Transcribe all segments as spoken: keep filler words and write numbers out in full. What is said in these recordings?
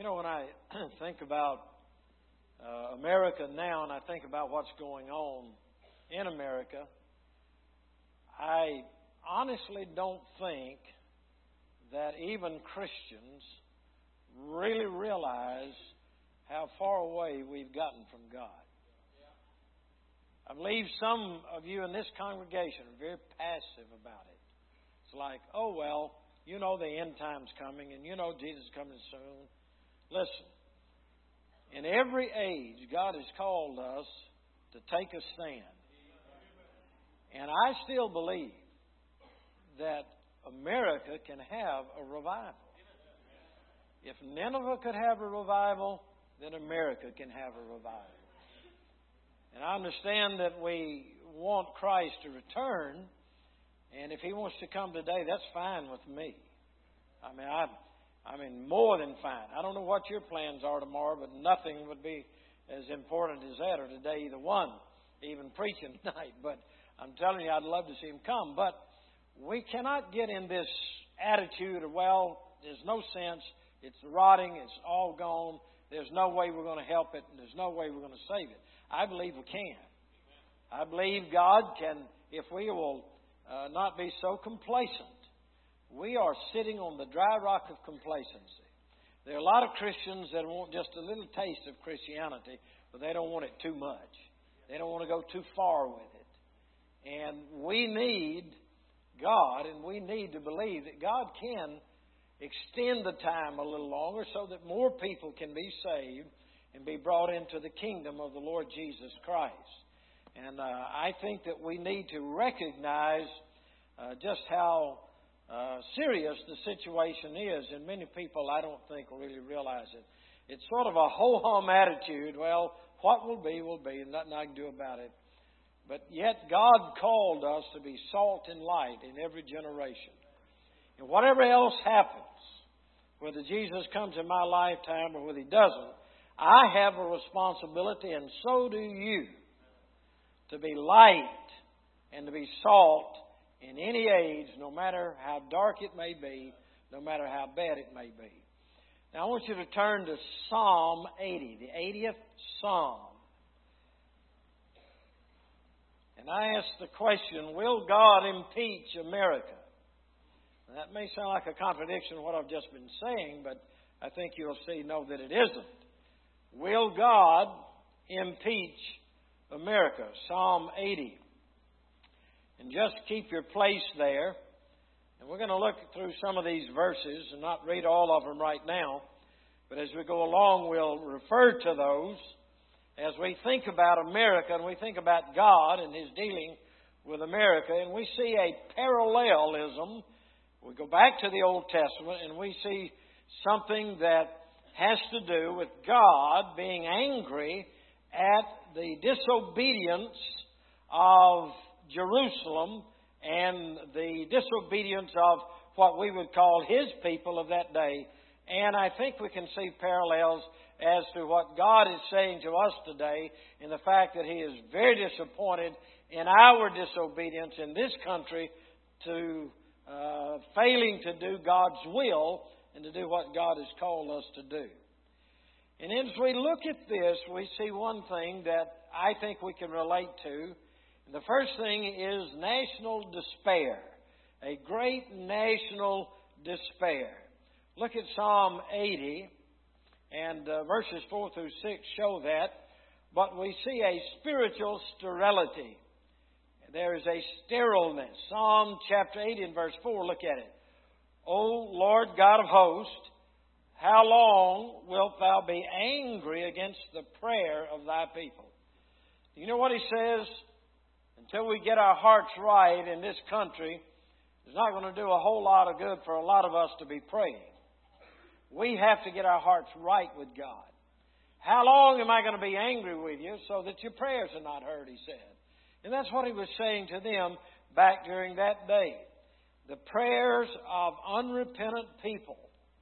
know, when I think about uh, America now and I think about what's going on in America, I honestly don't think that even Christians really realize how far away we've gotten from God. I believe some of you in this congregation are very passive about it. It's like, oh, well, you know the end time's coming and you know Jesus is coming soon. Listen, in every age, God has called us to take a stand. And I still believe that America can have a revival. If Nineveh could have a revival, then America can have a revival. And I understand that we want Christ to return, and if He wants to come today, that's fine with me. I mean, I, I mean, more than fine. I don't know what your plans are tomorrow, but nothing would be as important as that, or today either one, even preaching tonight. But I'm telling you, I'd love to see Him come. But we cannot get in this attitude of, well, there's no sense, it's rotting, it's all gone, there's no way we're going to help it, and there's no way we're going to save it. I believe we can. I believe God can, if we will uh, not be so complacent. We are sitting on the dry rock of complacency. There are a lot of Christians that want just a little taste of Christianity, but they don't want it too much. They don't want to go too far with it. And we need God, and we need to believe that God can extend the time a little longer so that more people can be saved and be brought into the kingdom of the Lord Jesus Christ. And uh, I think that we need to recognize uh, just how uh, serious the situation is. And many people, I don't think, really realize it. It's sort of a ho-hum attitude. Well, what will be, will be, and nothing I can do about it. But yet God called us to be salt and light in every generation. And whatever else happens, whether Jesus comes in my lifetime or whether He doesn't, I have a responsibility, and so do you, to be light and to be salt in any age, no matter how dark it may be, no matter how bad it may be. Now I want you to turn to Psalm eighty, the eightieth Psalm. And I ask the question, will God impeach America? Now, that may sound like a contradiction of what I've just been saying, but I think you'll see, no, that it isn't. Will God impeach America? Psalm eighty. And just keep your place there. And we're going to look through some of these verses and not read all of them right now. But as we go along, we'll refer to those as we think about America and we think about God and His dealing with America. And we see a parallelism. We go back to the Old Testament and we see something that has to do with God being angry at the disobedience of Jerusalem and the disobedience of what we would call His people of that day. And I think we can see parallels as to what God is saying to us today in the fact that He is very disappointed in our disobedience in this country to uh, failing to do God's will and to do what God has called us to do. And as we look at this, we see one thing that I think we can relate to. And the first thing is national despair. A great national despair. Look at Psalm eighty, and uh, verses four through six show that. But we see a spiritual sterility. There is a sterileness. Psalm chapter eighty and verse four, look at it. O Lord God of hosts, how long wilt Thou be angry against the prayer of Thy people? You know what he says? Until we get our hearts right in this country, it's not going to do a whole lot of good for a lot of us to be praying. We have to get our hearts right with God. How long am I going to be angry with you so that your prayers are not heard, he said. And that's what he was saying to them back during that day. The prayers of unrepentant people,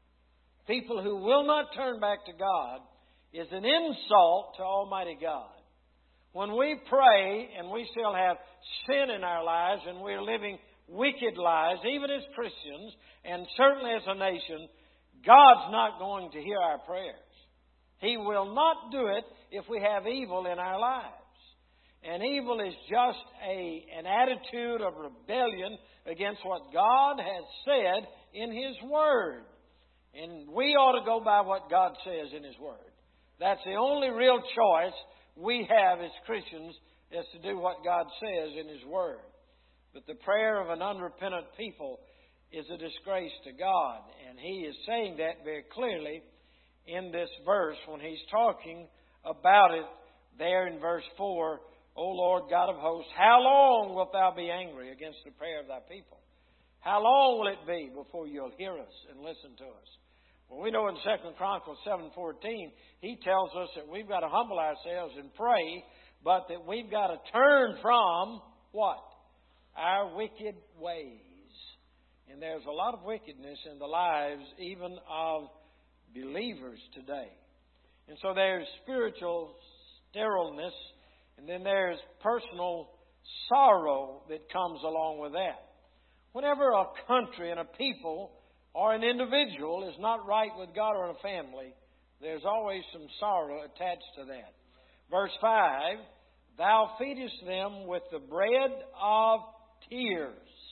people who will not turn back to God, is an insult to Almighty God. When we pray and we still have sin in our lives and we're living wicked lives, even as Christians and certainly as a nation, God's not going to hear our prayers. He will not do it if we have evil in our lives. And evil is just a, an attitude of rebellion against what God has said in His Word. And we ought to go by what God says in His Word. That's the only real choice we have as Christians, is to do what God says in His Word. But the prayer of an unrepentant people is a disgrace to God. And He is saying that very clearly in this verse when He's talking about it there in verse four. O Lord God of hosts, how long wilt Thou be angry against the prayer of Thy people? How long will it be before You'll hear us and listen to us? Well, we know in Second Chronicles seven fourteen, He tells us that we've got to humble ourselves and pray, but that we've got to turn from what? Our wicked ways. And there's a lot of wickedness in the lives even of believers today. And so there's spiritual sterileness, and then there's personal sorrow that comes along with that. Whenever a country and a people or an individual is not right with God or a family, there's always some sorrow attached to that. Verse five, Thou feedest them with the bread of tears.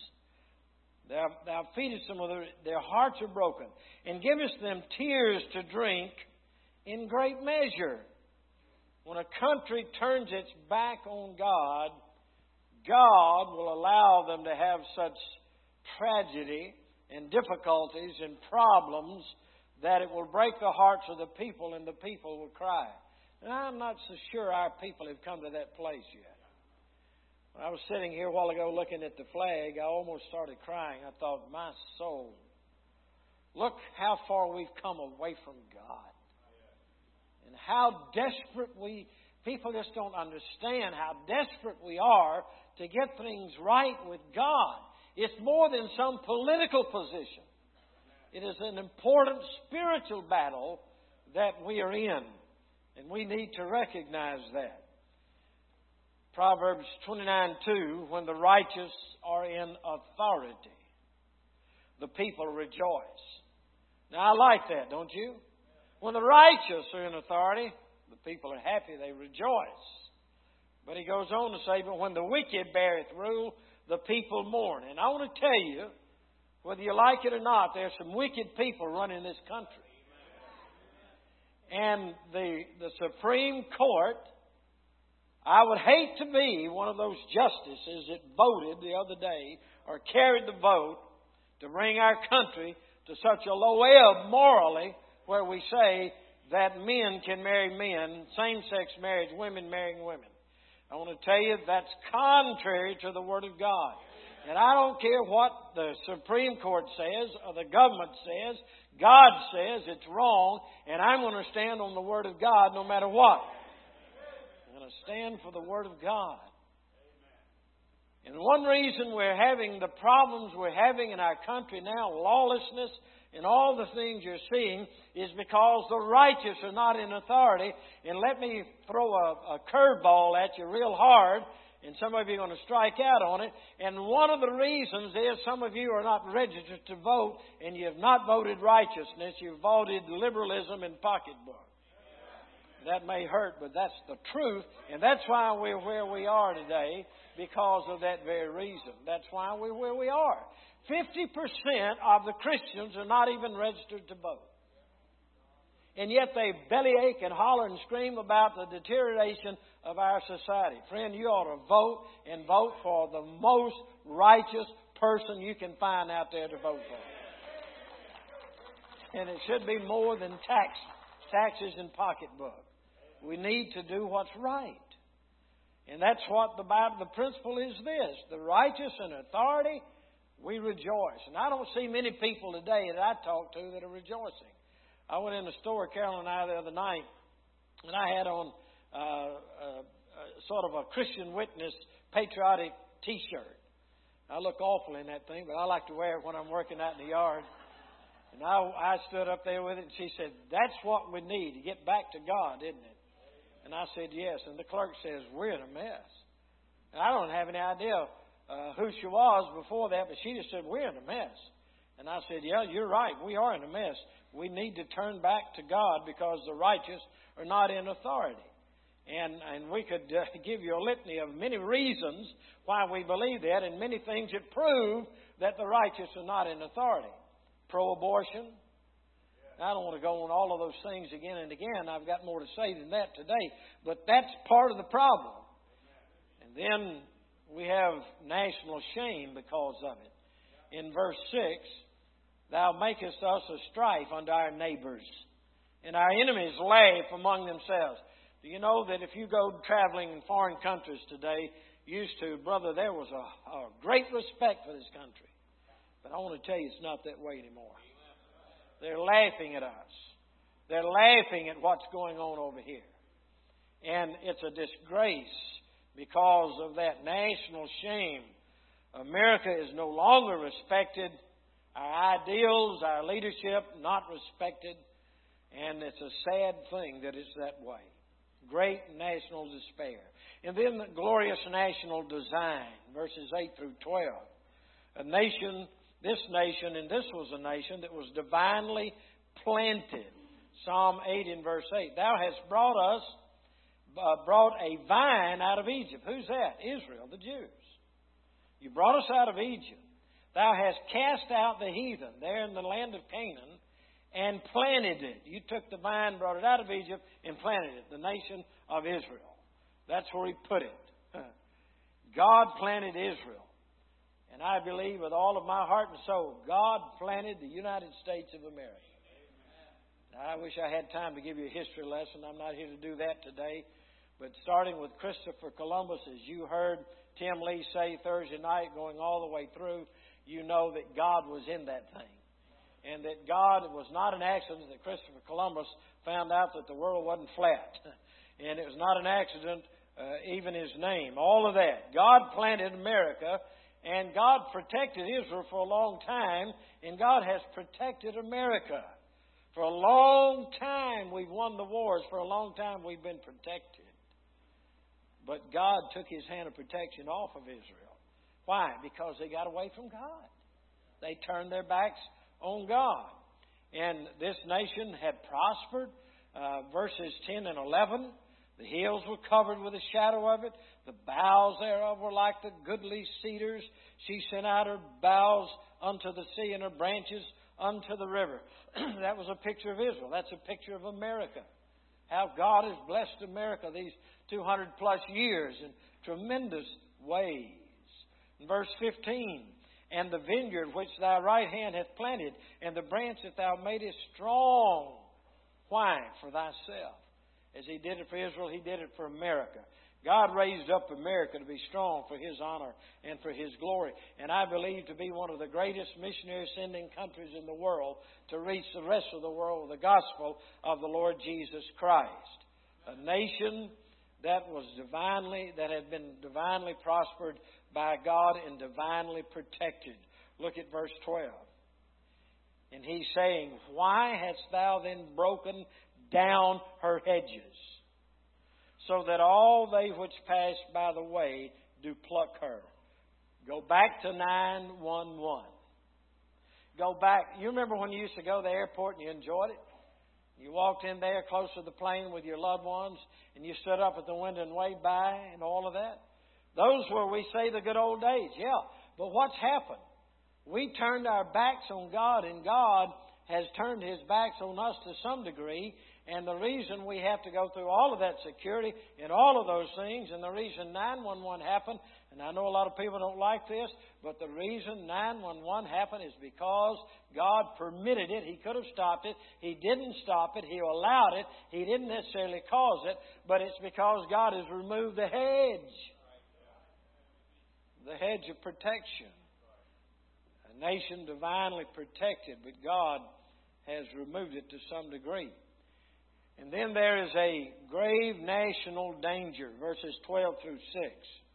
Thou, thou feedest them with their, their hearts are broken, and givest them tears to drink in great measure. When a country turns its back on God, God will allow them to have such tragedy and difficulties and problems that it will break the hearts of the people, and the people will cry. And I'm not so sure our people have come to that place yet. When I was sitting here a while ago looking at the flag, I almost started crying. I thought, my soul, look how far we've come away from God. And how desperate we, people just don't understand how desperate we are to get things right with God. It's more than some political position. It is an important spiritual battle that we are in. And we need to recognize that. Proverbs twenty-nine two, when the righteous are in authority, the people rejoice. Now, I like that, don't you? When the righteous are in authority, the people are happy, they rejoice. But he goes on to say, but when the wicked beareth rule, the people mourn. And I want to tell you, whether you like it or not, there's some wicked people running this country. And the, the Supreme Court, I would hate to be one of those justices that voted the other day or carried the vote to bring our country to such a low ebb morally where we say that men can marry men, same-sex marriage, women marrying women. I want to tell you that's contrary to the Word of God. And I don't care what the Supreme Court says or the government says. God says it's wrong, and I'm going to stand on the Word of God no matter what. I'm going to stand for the Word of God. And one reason we're having the problems we're having in our country now, lawlessness and all the things you're seeing, is because the righteous are not in authority. And let me throw a, a curveball at you real hard, and some of you are going to strike out on it. And one of the reasons is some of you are not registered to vote, and you have not voted righteousness. You've voted liberalism and pocketbook. That may hurt, but that's the truth. And that's why we're where we are today, because of that very reason. That's why we're where we are. fifty percent of the Christians are not even registered to vote. And yet they bellyache and holler and scream about the deterioration of our society. Friend, you ought to vote and vote for the most righteous person you can find out there to vote for. And it should be more than tax, taxes and pocketbook. We need to do what's right. And that's what the Bible, the principle is this. The righteous in authority, we rejoice. And I don't see many people today that I talk to that are rejoicing. I went in the store, Carol and I, the other night, and I had on uh, uh, uh, sort of a Christian Witness patriotic T-shirt. I look awful in that thing, but I like to wear it when I'm working out in the yard. And I, I stood up there with it, and she said, that's what we need to get back to God, isn't it? And I said, yes. And the clerk says, we're in a mess. And I don't have any idea uh, who she was before that, but she just said, we're in a mess. And I said, yeah, you're right. We are in a mess. We need to turn back to God because the righteous are not in authority. And and we could uh, give you a litany of many reasons why we believe that and many things that prove that the righteous are not in authority. Pro-abortion. I don't want to go on all of those things again and again. I've got more to say than that today. But that's part of the problem. And then we have national shame because of it. In verse six, Thou makest us a strife unto our neighbors, and our enemies laugh among themselves. Do you know that if you go traveling in foreign countries today, used to, brother, there was a, a great respect for this country. But I want to tell you it's not that way anymore. They're laughing at us. They're laughing at what's going on over here. And it's a disgrace because of that national shame. America is no longer respected. Our ideals, our leadership, not respected. And it's a sad thing that it's that way. Great national despair. And then the glorious national design, verses eight through twelve. A nation, this nation, and this was a nation that was divinely planted. Psalm eight in verse eight. Thou hast brought us, uh, brought a vine out of Egypt. Who's that? Israel, the Jews. You brought us out of Egypt. Thou hast cast out the heathen there in the land of Canaan and planted it. You took the vine, brought it out of Egypt, and planted it, the nation of Israel. That's where He put it. God planted Israel. And I believe with all of my heart and soul, God planted the United States of America. Now, I wish I had time to give you a history lesson. I'm not here to do that today. But starting with Christopher Columbus, as you heard Tim Lee say Thursday night, going all the way through, you know that God was in that thing. And that God, it was not an accident that Christopher Columbus found out that the world wasn't flat. And it was not an accident, uh, even his name. All of that. God planted America, and God protected Israel for a long time, and God has protected America. For a long time we've won the wars. For a long time we've been protected. But God took His hand of protection off of Israel. Why? Because they got away from God. They turned their backs on God. And this nation had prospered. Uh, verses ten and eleven. The hills were covered with the shadow of it. The boughs thereof were like the goodly cedars. She sent out her boughs unto the sea and her branches unto the river. That was a picture of Israel. That's a picture of America. How God has blessed America these two hundred plus years in tremendous ways. In verse fifteen, and the vineyard which thy right hand hath planted, and the branch that thou madest strong. Why? For thyself. As He did it for Israel, He did it for America. God raised up America to be strong for His honor and for His glory. And I believe to be one of the greatest missionary sending countries in the world to reach the rest of the world with the gospel of the Lord Jesus Christ. A nation that was divinely, that had been divinely prospered by God and divinely protected. Look at verse twelve. And He's saying, why hast thou then broken down her hedges, so that all they which pass by the way do pluck her? Go back to nine one one. Go back. You remember when you used to go to the airport and you enjoyed it? You walked in there close to the plane with your loved ones and you stood up at the window and waved by and all of that. Those were, we say, the good old days. Yeah. But what's happened? We turned our backs on God, and God has turned His backs on us to some degree. And the reason we have to go through all of that security and all of those things, and the reason nine one one happened, and I know a lot of people don't like this, but the reason nine one one happened is because God permitted it. He could have stopped it. He didn't stop it. He allowed it. He didn't necessarily cause it, but it's because God has removed the hedge. The hedge of protection. A nation divinely protected, but God has removed it to some degree. And then there is a grave national danger, verses twelve through six.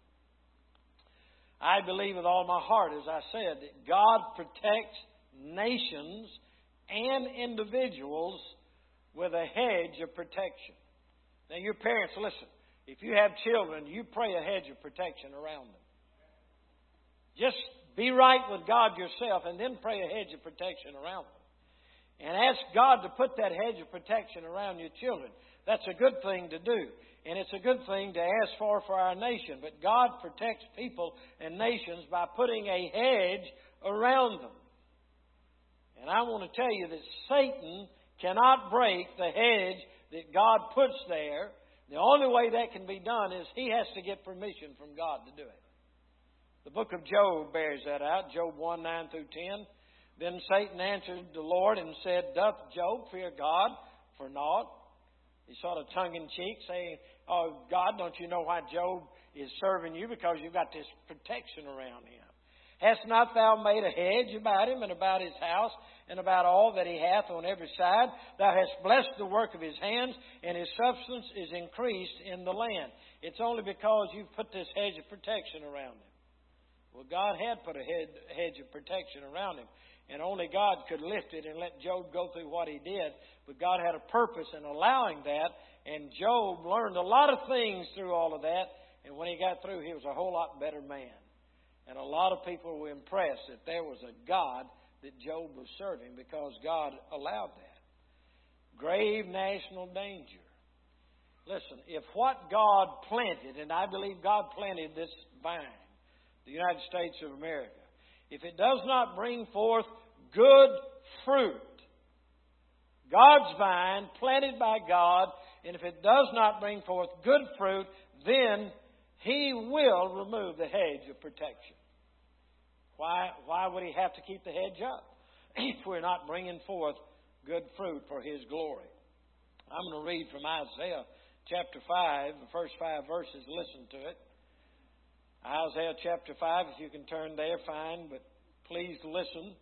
I believe with all my heart, as I said, that God protects nations and individuals with a hedge of protection. Now, your parents, listen, if you have children, you pray a hedge of protection around them. Just Be right with God yourself, and then pray a hedge of protection around them. And ask God to put that hedge of protection around your children. That's a good thing to do. And it's a good thing to ask for for our nation. But God protects people and nations by putting a hedge around them. And I want to tell you that Satan cannot break the hedge that God puts there. The only way that can be done is he has to get permission from God to do it. The book of Job bears that out, Job one, nine through ten. Then Satan answered the Lord and said, Doth Job fear God for naught? He sort of tongue-in-cheek saying, Oh, God, don't you know why Job is serving you? Because you've got this protection around him. Hast not thou made a hedge about him and about his house and about all that he hath on every side? Thou hast blessed the work of his hands, and his substance is increased in the land. It's only because you've put this hedge of protection around him. Well, God had put a hedge of protection around him, and only God could lift it and let Job go through what he did. But God had a purpose in allowing that, and Job learned a lot of things through all of that, and when he got through, he was a whole lot better man. And a lot of people were impressed that there was a God that Job was serving because God allowed that. Grave national danger. Listen, if what God planted, and I believe God planted this vine, the United States of America, if it does not bring forth good fruit, God's vine planted by God, and if it does not bring forth good fruit, then He will remove the hedge of protection. Why, why would He have to keep the hedge up if we're not bringing forth good fruit for His glory? I'm going to read from Isaiah chapter five, the first five verses. Listen to it. Isaiah chapter five, if you can turn there, fine, but please listen.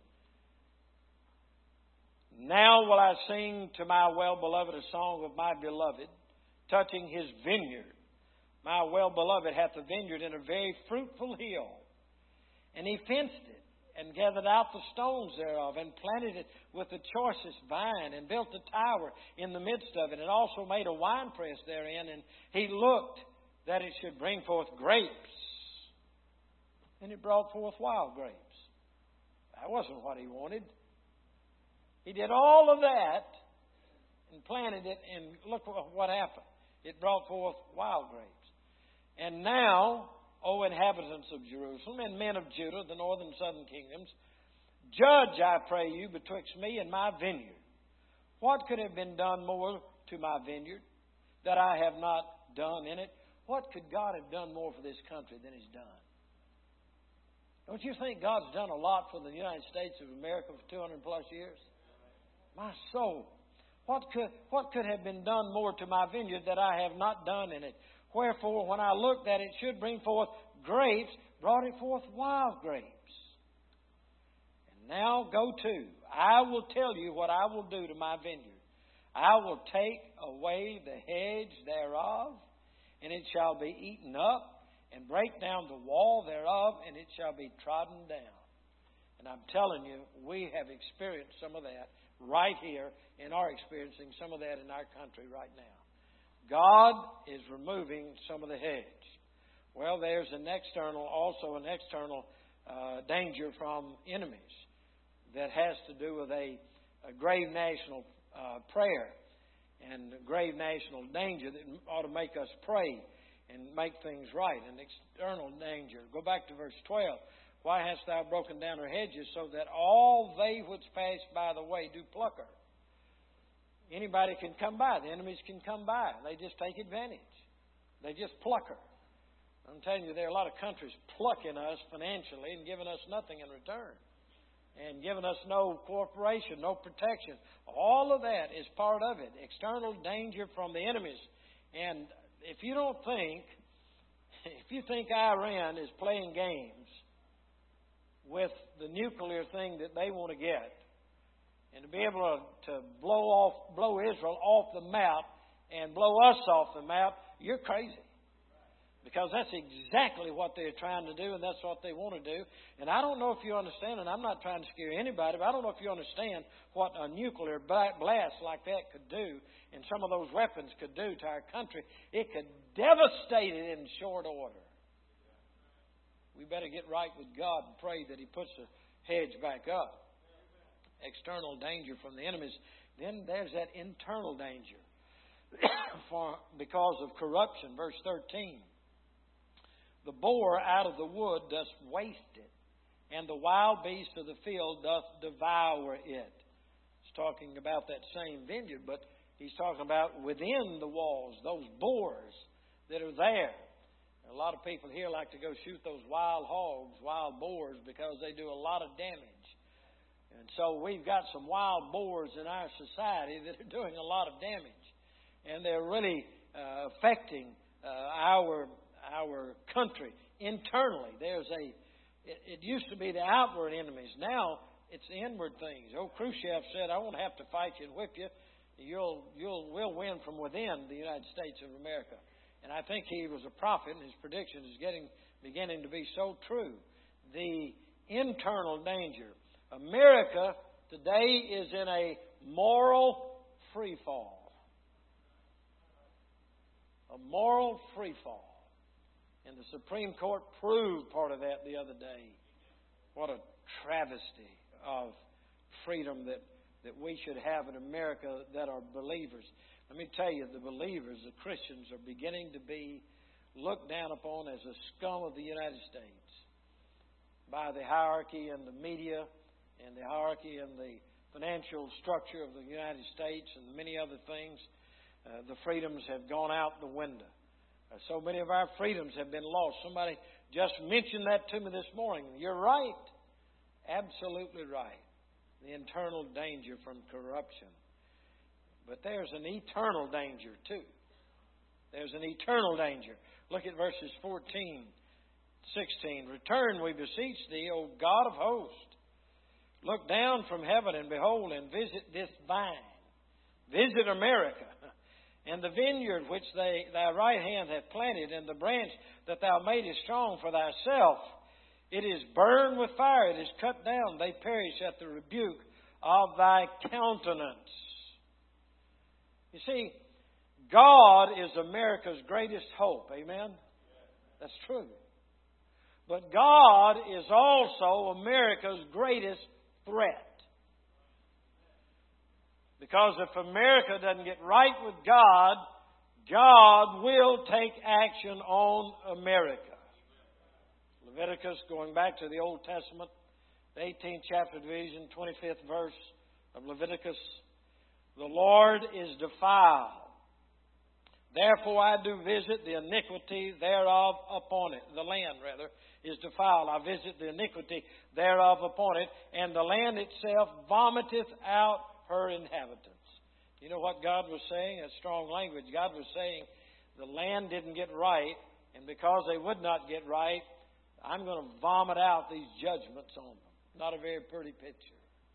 Now will I sing to my well-beloved a song of my beloved, touching his vineyard. My well-beloved hath a vineyard in a very fruitful hill. And he fenced it, and gathered out the stones thereof, and planted it with the choicest vine, and built a tower in the midst of it, and also made a winepress therein. And he looked that it should bring forth grapes. And it brought forth wild grapes. That wasn't what he wanted. He did all of that and planted it, and look what happened. It brought forth wild grapes. And now, O inhabitants of Jerusalem, and men of Judah, the northern and southern kingdoms, judge, I pray you, betwixt me and my vineyard. What could have been done more to my vineyard that I have not done in it? What could God have done more for this country than He's done? Don't you think God's done a lot for the United States of America for two hundred plus years? My soul. What could, what could have been done more to my vineyard that I have not done in it? Wherefore, when I looked that it should bring forth grapes, brought it forth wild grapes. And now go to. I will tell you what I will do to my vineyard. I will take away the hedge thereof, and it shall be eaten up, and break down the wall thereof, and it shall be trodden down. And I'm telling you, we have experienced some of that right here, and are experiencing some of that in our country right now. God is removing some of the hedge. Well, there's an external, also an external uh, danger from enemies that has to do with a, a grave national uh, prayer and a grave national danger that ought to make us pray and make things right. An external danger. Go back to verse twelve. Why hast thou broken down her hedges, so that all they which pass by the way do pluck her? Anybody can come by. The enemies can come by. They just take advantage. They just pluck her. I'm telling you, there are a lot of countries plucking us financially and giving us nothing in return. And giving us no cooperation, no protection. All of that is part of it. External danger from the enemies. And if you don't think, if you think Iran is playing games with the nuclear thing that they want to get, and to be able to, to blow off, blow Israel off the map and blow us off the map, you're crazy. Because that's exactly what they're trying to do, and that's what they want to do. And I don't know if you understand, and I'm not trying to scare anybody, but I don't know if you understand what a nuclear blast like that could do, and some of those weapons could do to our country. It could devastate it in short order. We better get right with God and pray that He puts a hedge back up. External danger from the enemies. Then there's that internal danger for because of corruption. Verse thirteen. The boar out of the wood doth waste it, and the wild beast of the field doth devour it. He's talking about that same vineyard, but he's talking about within the walls, those boars that are there. A lot of people here like to go shoot those wild hogs, wild boars, because they do a lot of damage. And so we've got some wild boars in our society that are doing a lot of damage. And they're really uh, affecting uh, our our country internally. There's a it, it used to be the outward enemies. Now it's the inward things. Old Khrushchev said, I won't have to fight you and whip you. You'll you'll we'll win from within the United States of America. And I think he was a prophet, and his prediction is getting beginning to be so true. The internal danger. America today is in a moral free fall. A moral free fall. And the Supreme Court proved part of that the other day. What a travesty of freedom that, that we should have in America that are believers. Let me tell you, the believers, the Christians, are beginning to be looked down upon as a scum of the United States by the hierarchy and the media and the hierarchy and the financial structure of the United States and many other things. Uh, the freedoms have gone out the window. Uh, so many of our freedoms have been lost. Somebody just mentioned that to me this morning. You're right. Absolutely right. The internal danger from corruption. But there's an eternal danger too. There's an eternal danger. Look at verses fourteen, sixteen. Return, we beseech thee, O God of hosts. Look down from heaven and behold and visit this vine. Visit America. And the vineyard which they, thy right hand hath planted, and the branch that thou madest strong for thyself. It is burned with fire, it is cut down, they perish at the rebuke of thy countenance. You see, God is America's greatest hope. Amen? That's true. But God is also America's greatest threat. Because if America doesn't get right with God, God will take action on America. Leviticus, going back to the Old Testament, the eighteenth chapter division, twenty-fifth verse of Leviticus. The Lord is defiled. Therefore I do visit the iniquity thereof upon it. The land, rather, is defiled. I visit the iniquity thereof upon it, and the land itself vomiteth out her inhabitants. You know what God was saying? That's strong language. God was saying the land didn't get right, and because they would not get right, I'm going to vomit out these judgments on them. Not a very pretty picture.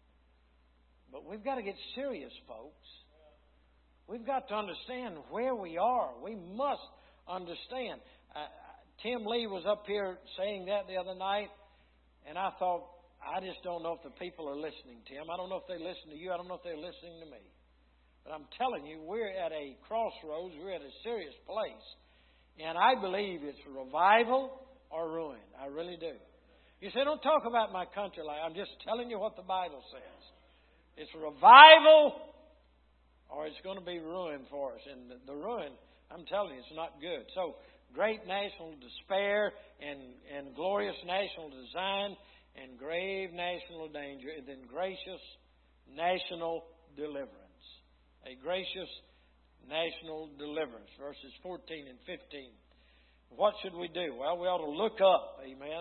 But we've got to get serious, folks. We've got to understand where we are. We must understand. Uh, Tim Lee was up here saying that the other night, and I thought, I just don't know if the people are listening, Tim. I don't know if they listen to you. I don't know if they're listening to me. But I'm telling you, we're at a crossroads. We're at a serious place. And I believe it's revival or ruin. I really do. You say, don't talk about my country like I'm just telling you what the Bible says. It's revival or it's going to be ruin for us. And the, the ruin, I'm telling you, it's not good. So, great national despair and, and glorious national design and grave national danger, and then gracious national deliverance. A gracious national deliverance. Verses fourteen and fifteen. What should we do? Well, we ought to look up. Amen.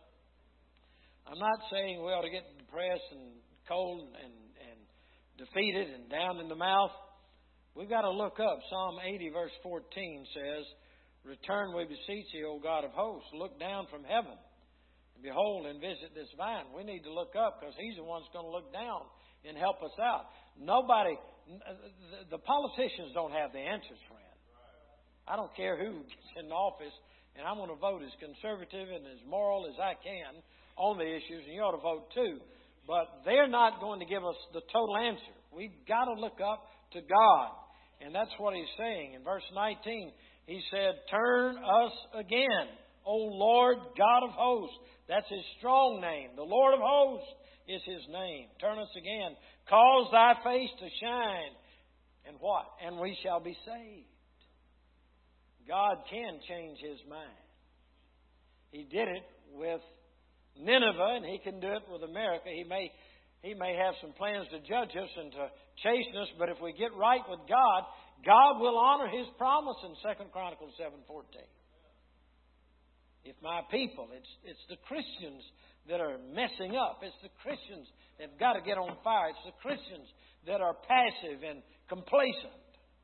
I'm not saying we ought to get depressed and cold and, and defeated and down in the mouth. We've got to look up. Psalm eighty verse fourteen says, Return, we beseech thee, O God of hosts. Look down from heaven. Behold and visit this vine. We need to look up because He's the one that's going to look down and help us out. Nobody, the politicians don't have the answers, friend. I don't care who gets in office, and I'm going to vote as conservative and as moral as I can on the issues, and you ought to vote too. But they're not going to give us the total answer. We've got to look up to God. And that's what He's saying. In verse nineteen, He said, Turn us again, O Lord God of hosts. That's His strong name. The Lord of hosts is His name. Turn us again. Cause Thy face to shine. And what? And we shall be saved. God can change His mind. He did it with Nineveh, and He can do it with America. He may, He may have some plans to judge us and to chasten us, but if we get right with God, God will honor His promise in Second Chronicles seven fourteen. If my people, it's, it's the Christians that are messing up. It's the Christians that have got to get on fire. It's the Christians that are passive and complacent.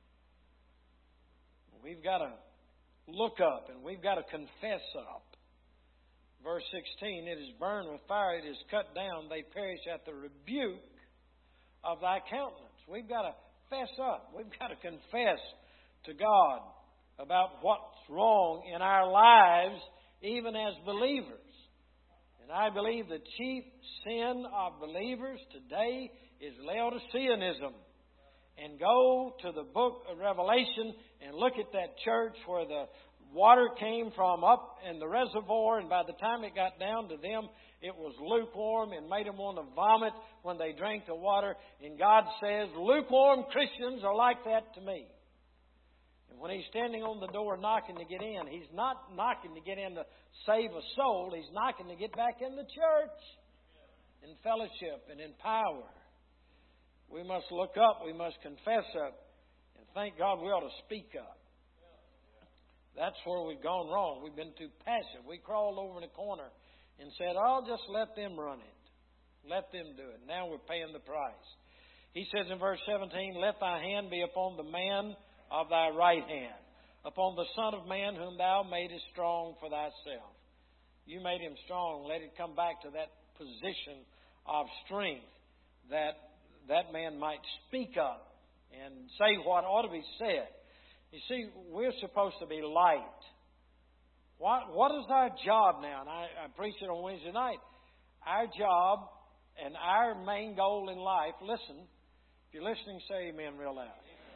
We've got to look up and we've got to confess up. Verse sixteen, it is burned with fire, it is cut down, they perish at the rebuke of Thy countenance. We've got to fess up. We've got to confess to God about what's wrong in our lives, even as believers. And I believe the chief sin of believers today is Laodiceanism. And go to the book of Revelation and look at that church where the water came from up in the reservoir, and by the time it got down to them, it was lukewarm and made them want to vomit when they drank the water. And God says, lukewarm Christians are like that to me. And when He's standing on the door knocking to get in, He's not knocking to get in to save a soul. He's knocking to get back in the church in fellowship and in power. We must look up. We must confess up. And thank God we ought to speak up. That's where we've gone wrong. We've been too passive. We crawled over in a corner and said, I'll just let them run it. Let them do it. Now we're paying the price. He says in verse seventeen, let thy hand be upon the man of thy right hand, upon the Son of Man whom thou madest strong for thyself. You made him strong. Let it come back to that position of strength that that man might speak up and say what ought to be said. You see, we're supposed to be light. What, what is our job now? And I, I preached it on Wednesday night. Our job and our main goal in life, listen, if you're listening, say amen real loud.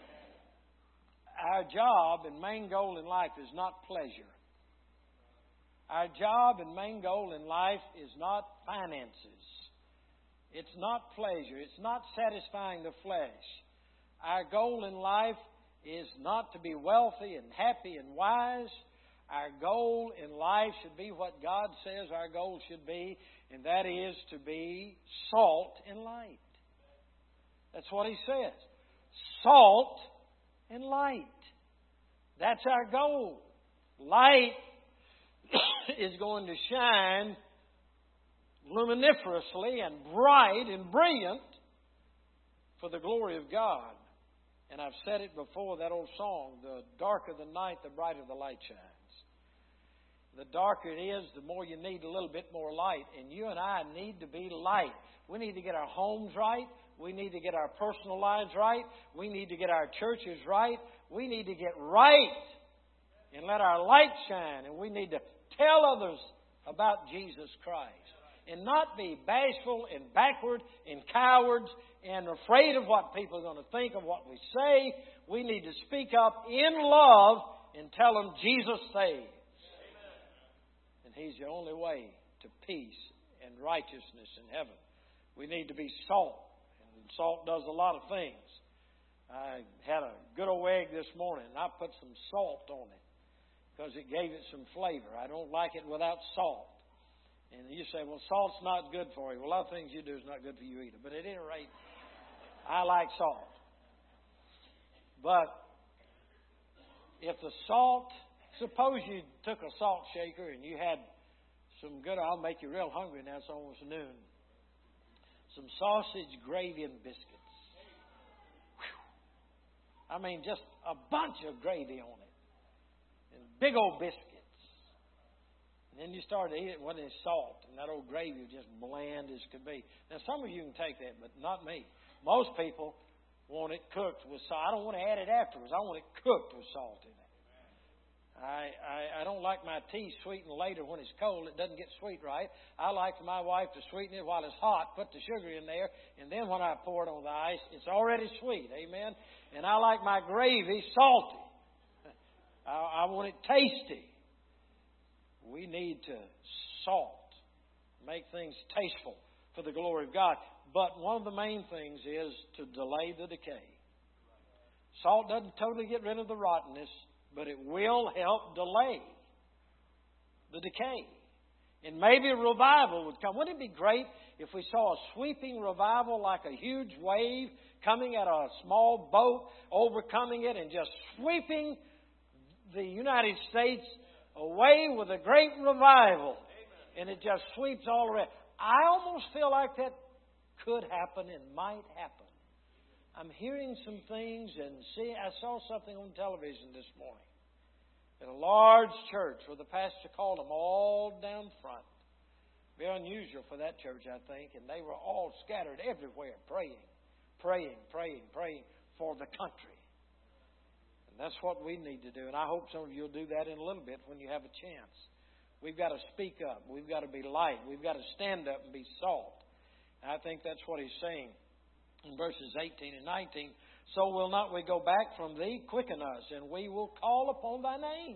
Our job and main goal in life is not pleasure. Our job and main goal in life is not finances. It's not pleasure. It's not satisfying the flesh. Our goal in life is not to be wealthy and happy and wise. Our goal in life should be what God says our goal should be, and that is to be salt and light. That's what He says. Salt and light. That's our goal. Light is going to shine luminiferously and bright and brilliant for the glory of God. And I've said it before, that old song, the darker the night, the brighter the light shines. The darker it is, the more you need a little bit more light. And you and I need to be light. We need to get our homes right. We need to get our personal lives right. We need to get our churches right. We need to get right and let our light shine. And we need to tell others about Jesus Christ. And not be bashful and backward and cowards and afraid of what people are going to think of what we say. We need to speak up in love and tell them Jesus saves. Amen. And He's the only way to peace and righteousness in heaven. We need to be salt. And salt does a lot of things. I had a good old egg this morning, and I put some salt on it because it gave it some flavor. I don't like it without salt. And you say, well, salt's not good for you. Well, a lot of things you do is not good for you either. But at any rate, I like salt. But if the salt, suppose you took a salt shaker and you had some good, I'll make you real hungry now, it's almost noon. Some sausage, gravy, and biscuits. Whew. I mean, just a bunch of gravy on it. And big old biscuits. And then you start to eat it when it's salt, and that old gravy is just bland as could be. Now, some of you can take that, but not me. Most people want it cooked with salt. I don't want to add it afterwards. I want it cooked with salt in it. I, I, I don't like my tea sweetened later when it's cold. It doesn't get sweet right. I like for my wife to sweeten it while it's hot, put the sugar in there, and then when I pour it on the ice, it's already sweet. Amen? And I like my gravy salty. I, I want it tasty. We need to salt, make things tasteful for the glory of God. But one of the main things is to delay the decay. Salt doesn't totally get rid of the rottenness, but it will help delay the decay. And maybe a revival would come. Wouldn't it be great if we saw a sweeping revival like a huge wave coming at a small boat, overcoming it and just sweeping the United States away with a great revival? And it just sweeps all around. I almost feel like that could happen and might happen. I'm hearing some things and see. I saw something on television this morning at a large church where the pastor called them all down front. Very unusual for that church, I think. And they were all scattered everywhere praying, praying, praying, praying for the country. And that's what we need to do. And I hope some of you will do that in a little bit when you have a chance. We've got to speak up. We've got to be light. We've got to stand up and be salt. And I think that's what he's saying in verses eighteen and nineteen. So will not we go back from thee? Quicken us, and we will call upon thy name.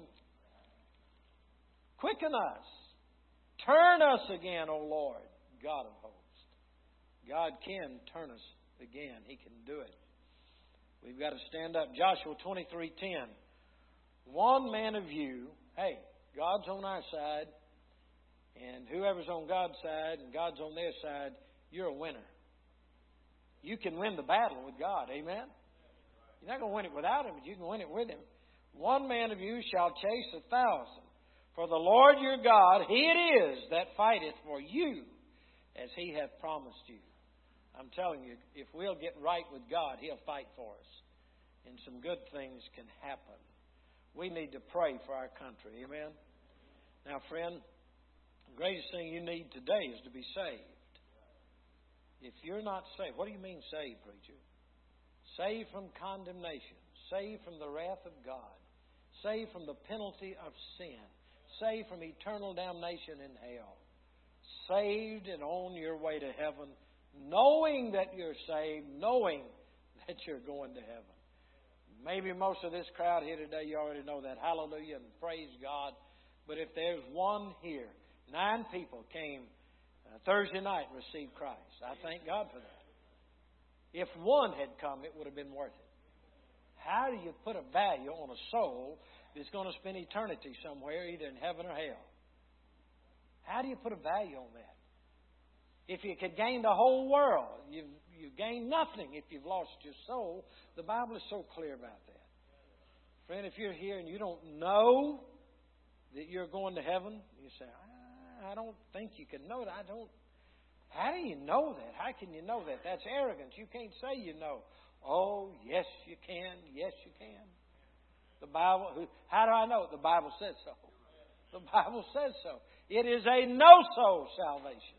Quicken us. Turn us again, O Lord, God of hosts. God can turn us again. He can do it. We've got to stand up. Joshua twenty-three ten. One man of you, hey, God's on our side, and whoever's on God's side and God's on their side, you're a winner. You can win the battle with God. Amen? You're not going to win it without Him, but you can win it with Him. One man of you shall chase a thousand. For the Lord your God, He it is that fighteth for you, as He hath promised you. I'm telling you, if we'll get right with God, He'll fight for us. And some good things can happen. We need to pray for our country. Amen? Now, friend, the greatest thing you need today is to be saved. If you're not saved, what do you mean saved, preacher? Saved from condemnation. Saved from the wrath of God. Saved from the penalty of sin. Saved from eternal damnation in hell. Saved and on your way to heaven, knowing that you're saved, knowing that you're going to heaven. Maybe most of this crowd here today, you already know that. Hallelujah and praise God. But if there's one here, nine people came uh, Thursday night and received Christ. I thank God for that. If one had come, it would have been worth it. How do you put a value on a soul that's going to spend eternity somewhere, either in heaven or hell? How do you put a value on that? If you could gain the whole world, you've, you gain nothing if you've lost your soul. The Bible is so clear about that. Friend, if you're here and you don't know that you're going to heaven, you say, I don't think you can know that. I don't. How do you know that? How can you know that? That's arrogance. You can't say you know. Oh, yes, you can. Yes, you can. The Bible, how do I know? The Bible says so. The Bible says so. It is a no-soul salvation.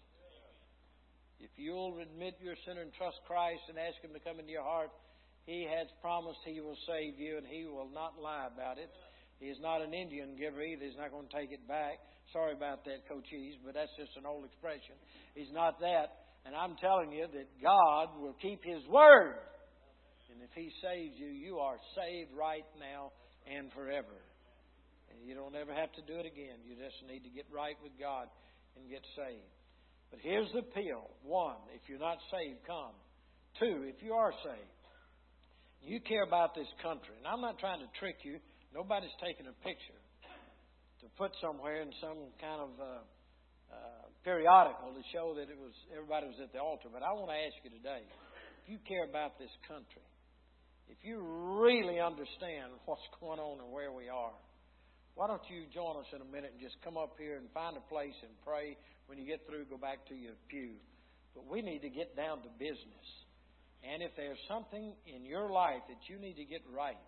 If you'll admit your sin and trust Christ and ask Him to come into your heart, He has promised He will save you, and He will not lie about it. He is not an Indian giver either. He's not going to take it back. Sorry about that, Cochise, but that's just an old expression. He's not that. And I'm telling you that God will keep His word. And if He saves you, you are saved right now and forever. And you don't ever have to do it again. You just need to get right with God and get saved. But here's the appeal. One, if you're not saved, come. Two, if you are saved, you care about this country. And I'm not trying to trick you. Nobody's taking a picture to put somewhere in some kind of uh, uh, periodical to show that it was everybody was at the altar. But I want to ask you today, if you care about this country, if you really understand what's going on and where we are, why don't you join us in a minute and just come up here and find a place and pray. When you get through, go back to your pew. But we need to get down to business. And if there's something in your life that you need to get right,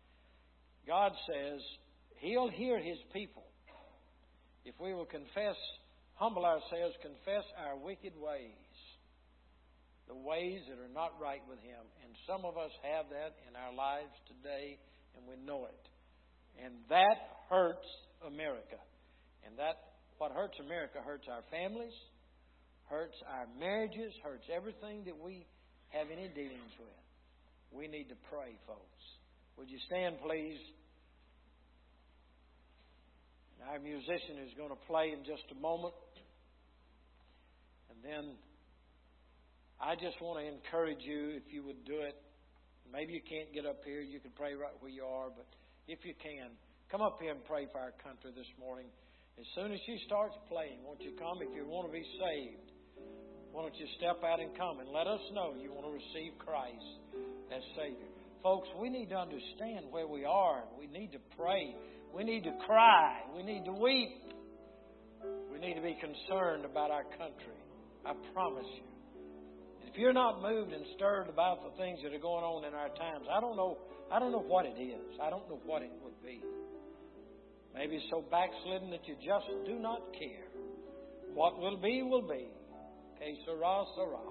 God says He'll hear His people if we will confess, humble ourselves, confess our wicked ways, the ways that are not right with Him. And some of us have that in our lives today, and we know it. And that hurts America. And that, what hurts America hurts our families, hurts our marriages, hurts everything that we have any dealings with. We need to pray, folks. Would you stand, please? Our musician is going to play in just a moment. And then I just want to encourage you, if you would do it. Maybe you can't get up here. You can pray right where you are. But if you can, come up here and pray for our country this morning. As soon as she starts playing, won't you come? If you want to be saved, why don't you step out and come and let us know you want to receive Christ as Savior. Folks, we need to understand where we are. We need to pray. We need to cry. We need to weep. We need to be concerned about our country. I promise you. If you're not moved and stirred about the things that are going on in our times, I don't know. I don't know what it is. I don't know what it would be. Maybe it's so backslidden that you just do not care. What will be, will be. Que sera, sera.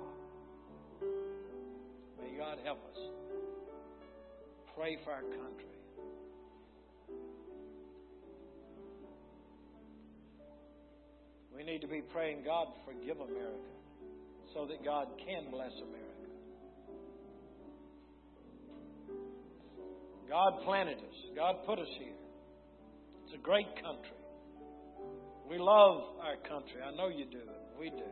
May God help us. Pray for our country. We need to be praying, God, forgive America, so that God can bless America. God planted us. God put us here. It's a great country. We love our country. I know you do. We do.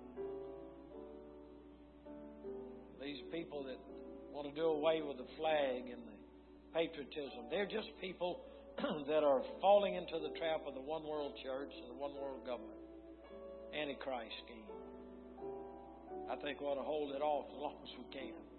These people that want to do away with the flag and the patriotism, they're just people that are falling into the trap of the one world church and the one world government. Antichrist scheme. I think we ought to hold it off as long as we can.